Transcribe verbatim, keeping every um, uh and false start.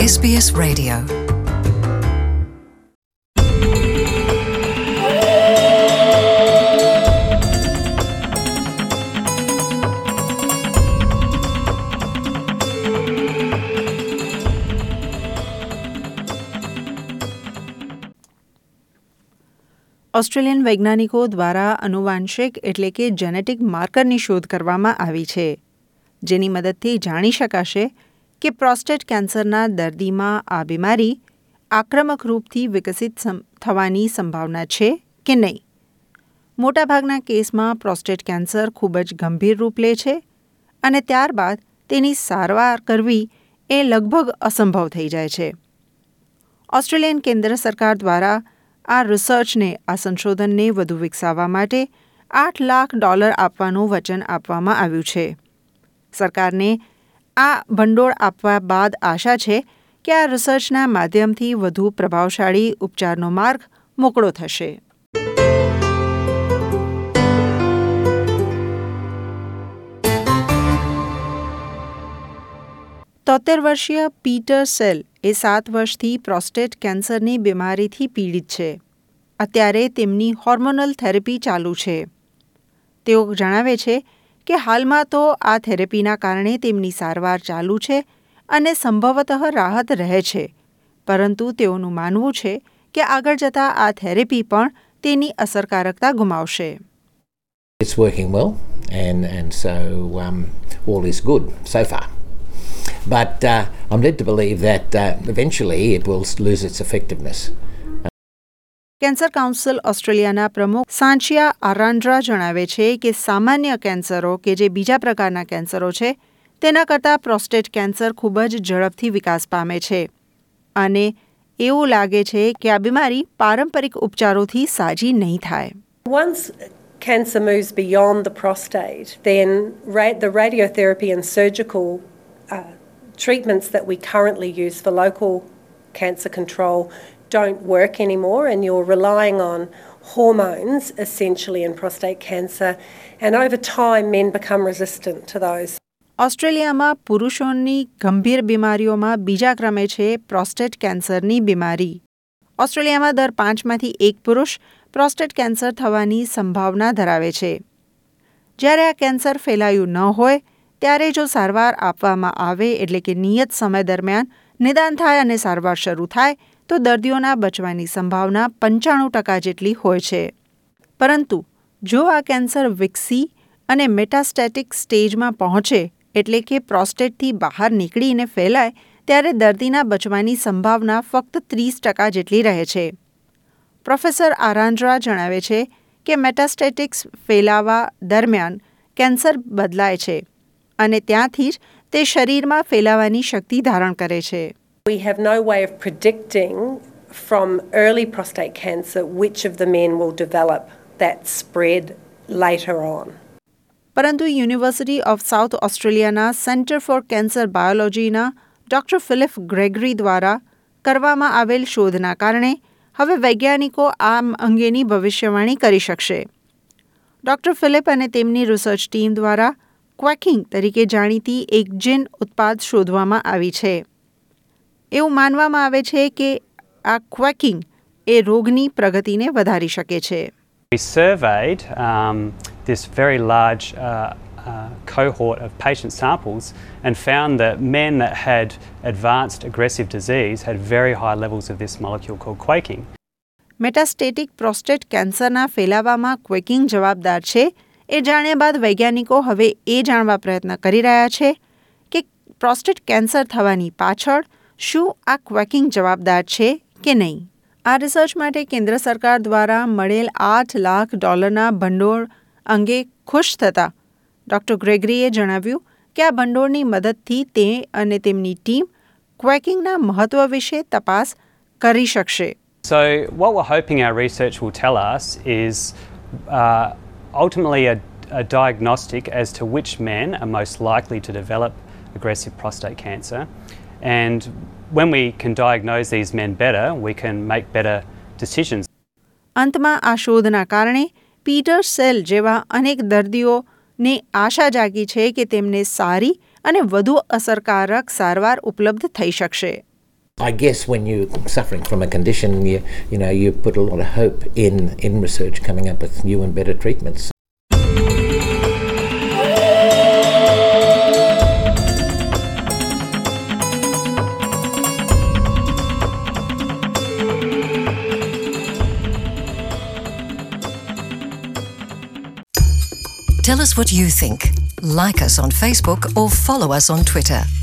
S B S Radio. Australian વૈજ્ઞાનિકો દ્વારા આનુવાંશિક એટલે કે જેનેટિક માર્કરની શોધ કરવામાં આવી છે, જેની મદદથી જાણી શકાશે કે પ્રોસ્ટેટ કેન્સરના દર્દીમાં આ બીમારી આક્રમક રૂપથી વિકસિત થવાની સંભાવના છે કે નહીં. મોટાભાગના કેસમાં પ્રોસ્ટેટ કેન્સર ખૂબ જ ગંભીર રૂપ લે છે અને ત્યારબાદ તેની સારવાર કરવી એ લગભગ અસંભવ થઈ જાય છે. ઓસ્ટ્રેલિયન કેન્દ્ર સરકાર દ્વારા આ રિસર્ચને આ સંશોધનને વધુ વિકસાવવા માટે આઠ લાખ ડોલર આપવાનું વચન આપવામાં આવ્યું છે. સરકારને આ ભંડોળ આપવા બાદ આશા છે કે આ રિસર્ચના માધ્યમથી વધુ પ્રભાવશાળી ઉપચારનો માર્ગ મોકળો થશે. તોતેર વર્ષીય પીટર સેલ એ સાત વર્ષથી પ્રોસ્ટેટ કેન્સરની બીમારીથી પીડિત છે. અત્યારે તેમની હોર્મોનલ થેરેપી ચાલુ છે. તેઓ જણાવે છે કે હાલમાં તો આ થેરેપીના કારણે તેમની સારવાર ચાલુ છે અને સંભવતઃ રાહત રહે છે, પરંતુ તેઓનું માનવું છે કે આગળ જતાં આ થેરેપી પણ તેની અસરકારકતા ગુમાવશે. It's working well and, and so um, all is good so far. But uh, I'm led to believe that uh, eventually it will lose its effectiveness. Cancer council ઓસ્ટ્રેલિયાના પ્રમુખ સાંચિયા આરાન્ડ્રા જણાવે છે કે સામાન્ય કેન્સરો કે જે બીજા પ્રકારના કેન્સરો છે તેના કરતાં પ્રોસ્ટેટ કેન્સર ખૂબ જ ઝડપથી વિકાસ પામે છે અને એવું લાગે છે કે આ બીમારી પારંપરિક ઉપચારોથી સાજી નહીં થાય. Once cancer moves beyond the prostate, then ra- the radiotherapy and surgical uh, treatments that we currently use for local cancer control don't work anymore, and you're relying on hormones essentially in prostate cancer, and over time men become resistant to those. ઓસ્ટ્રેલિયામાં પુરુષોની ગંભીર બીમારીઓમાં બીજા ક્રમે છે prostate કેન્સરની બીમારી. ઓસ્ટ્રેલિયામાં દર પાંચમાંથી એક પુરુષ પ્રોસ્ટેટ કેન્સર થવાની સંભાવના ધરાવે છે. જ્યારે આ કેન્સર ફેલાયું ન હોય ત્યારે જો સારવાર આપવામાં આવે એટલે કે નિયત સમય દરમિયાન નિદાન થાય અને સારવાર શરૂ થાય તો દર્દીઓના બચવાની સંભાવના પંચાણું ટકા જેટલી હોય છે. પરંતુ જો આ કેન્સર વિકસી અને મેટાસ્ટેટિક સ્ટેજમાં પહોંચે એટલે કે પ્રોસ્ટેટથી બહાર નીકળીને ફેલાય ત્યારે દર્દીના બચવાની સંભાવના ફક્ત ત્રીસ ટકા જેટલી રહે છે. પ્રોફેસર આરાન્ડ્રા જણાવે છે કે મેટાસ્ટેટિક્સ ફેલાવા દરમિયાન કેન્સર બદલાય છે અને ત્યાંથી જ તે શરીરમાં ફેલાવાની શક્તિ ધારણ કરે છે. We have no way of predicting from early prostate cancer which of the men will develop that spread later on. પરંતુ યુનિવર્સિટી ઓફ સાઉથ ઓસ્ટ્રેલિયાના સેન્ટર ફોર કેન્સર બાયોલોજીના ડોક્ટર ફિલિપ ગ્રેગરી દ્વારા કરવામાં આવેલ શોધના કારણે હવે વૈજ્ઞાનિકો આ અંગેની ભવિષ્યવાણી કરી શકશે. ડોક્ટર ફિલિપ અને તેમની રિસર્ચ ટીમ દ્વારા ક્વેકિંગ તરીકે જાણીતી એક જીન ઉત્પાદ શોધવામાં આવી છે. એવું માનવામાં આવે છે કે આ ક્વેકિંગ એ રોગની પ્રગતિને વધારી શકે છે. We surveyed um, this very large uh, uh, cohort of patient samples and found that men that had advanced aggressive disease had very high levels of this molecule called quaking. Metastatic prostate કેન્સરના ફેલાવામાં ક્વેકિંગ જવાબદાર છે એ જાણ્યા બાદ વૈજ્ઞાનિકો હવે એ જાણવા પ્રયત્ન કરી રહ્યા છે કે પ્રોસ્ટેટ કેન્સર થવાની પાછળ શું આ ક્વેકિંગ જવાબદાર છે કે નહીં. આ રિસર્ચ માટે કેન્દ્ર સરકાર દ્વારા મળેલ આઠ લાખ ડોલરના ભંડોળ અંગે ખુશ થતાં ડોક્ટર ગ્રેગરીએ જણાવ્યું કે આ ભંડોળની મદદથી તે અને તેમની ટીમ ક્વેકિંગના મહત્વ વિશે તપાસ કરી શકશે. So what we're hoping our research will tell us is uh, ultimately a, a diagnostic as to which men are most likely to develop aggressive prostate cancer. And when we can diagnose these men better, we can make better decisions. અંતમાં આ શોધના કારણે Peter cell જેવા અનેક દર્દીઓને આશા જાગી છે કે તેમને સારી અને વધુ અસરકારક સારવાર ઉપલબ્ધ થઈ શકશે. I guess when you're suffering from a condition, you, you know, you put a lot of hope in, in research coming up with new and better treatments. Tell us what you think. Like us on Facebook or follow us on Twitter.